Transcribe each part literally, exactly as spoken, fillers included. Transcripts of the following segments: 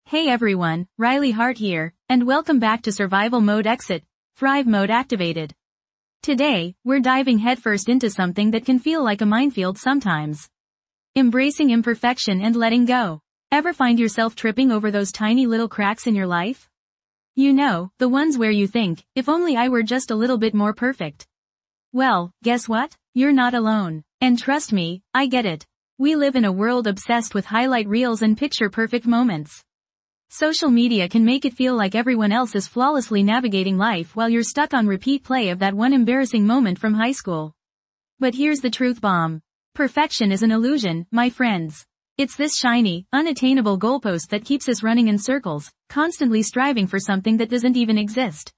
Hey everyone, Riley Hart here, and welcome back to Survival Mode Exit, Thrive Mode Activated. Today, we're diving headfirst into something that can feel like a minefield sometimes. Embracing imperfection and letting go. Ever find yourself tripping over those tiny little cracks in your life? You know, the ones where you think, if only I were just a little bit more perfect. Well, guess what? You're not alone. And trust me, I get it. We live in a world obsessed with highlight reels and picture-perfect moments. Social media can make it feel like everyone else is flawlessly navigating life while you're stuck on repeat play of that one embarrassing moment from high school. But here's the truth bomb. Perfection is an illusion, my friends. It's this shiny, unattainable goalpost that keeps us running in circles, constantly striving for something that doesn't even exist.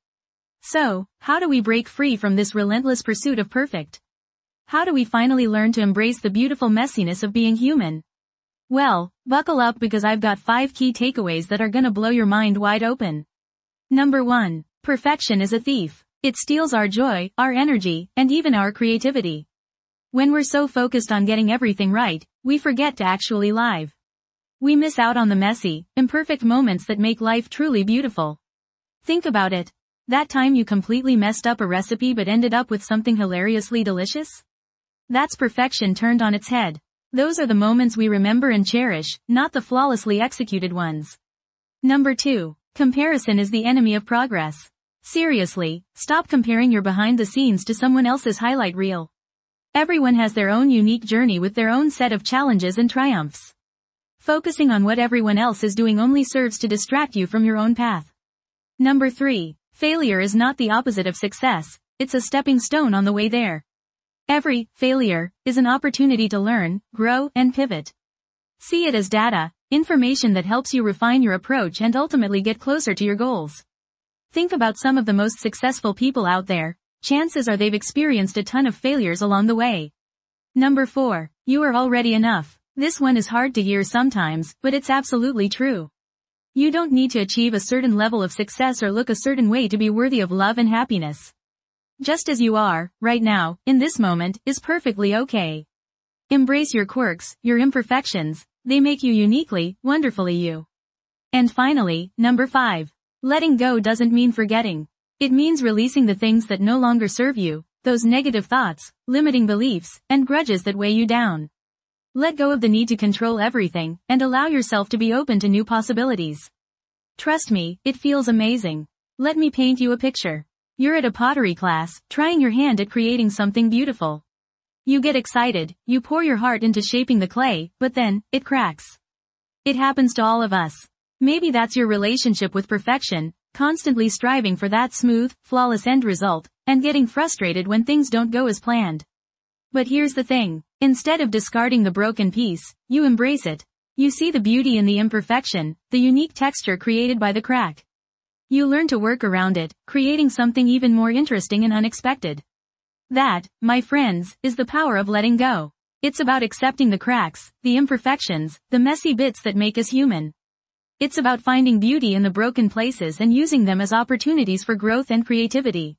So, how do we break free from this relentless pursuit of perfect? How do we finally learn to embrace the beautiful messiness of being human? Well, buckle up because I've got five key takeaways that are gonna blow your mind wide open. Number one. Perfection is a thief. It steals our joy, our energy, and even our creativity. When we're so focused on getting everything right, we forget to actually live. We miss out on the messy, imperfect moments that make life truly beautiful. Think about it. That time you completely messed up a recipe but ended up with something hilariously delicious? That's perfection turned on its head. Those are the moments we remember and cherish, not the flawlessly executed ones. Number two. Comparison is the enemy of progress. Seriously, stop comparing your behind the scenes to someone else's highlight reel. Everyone has their own unique journey with their own set of challenges and triumphs. Focusing on what everyone else is doing only serves to distract you from your own path. Number three. Failure is not the opposite of success, it's a stepping stone on the way there. Every failure is an opportunity to learn, grow, and pivot. See it as data, information that helps you refine your approach and ultimately get closer to your goals. Think about some of the most successful people out there. Chances are they've experienced a ton of failures along the way. Number four. You are already enough. This one is hard to hear sometimes, but it's absolutely true. You don't need to achieve a certain level of success or look a certain way to be worthy of love and happiness. Just as you are, right now, in this moment, is perfectly okay. Embrace your quirks, your imperfections. They make you uniquely, wonderfully you. And finally, number five. Letting go doesn't mean forgetting. It means releasing the things that no longer serve you, those negative thoughts, limiting beliefs, and grudges that weigh you down. Let go of the need to control everything, and allow yourself to be open to new possibilities. Trust me, it feels amazing. Let me paint you a picture. You're at a pottery class, trying your hand at creating something beautiful. You get excited, you pour your heart into shaping the clay, but then, it cracks. It happens to all of us. Maybe that's your relationship with perfection, constantly striving for that smooth, flawless end result, and getting frustrated when things don't go as planned. But here's the thing. Instead of discarding the broken piece, you embrace it. You see the beauty in the imperfection, the unique texture created by the crack. You learn to work around it, creating something even more interesting and unexpected. That, my friends, is the power of letting go. It's about accepting the cracks, the imperfections, the messy bits that make us human. It's about finding beauty in the broken places and using them as opportunities for growth and creativity.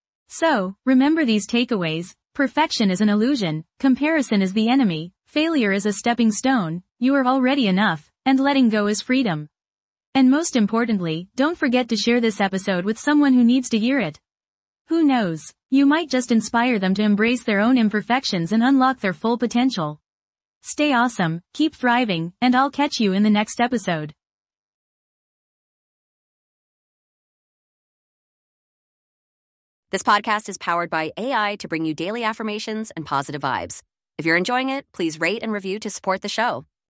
So, remember these takeaways. Perfection is an illusion, comparison is the enemy, failure is a stepping stone, you are already enough, and letting go is freedom. And most importantly, don't forget to share this episode with someone who needs to hear it. Who knows? You might just inspire them to embrace their own imperfections and unlock their full potential. Stay awesome, keep thriving, and I'll catch you in the next episode. This podcast is powered by A I to bring you daily affirmations and positive vibes. If you're enjoying it, please rate and review to support the show.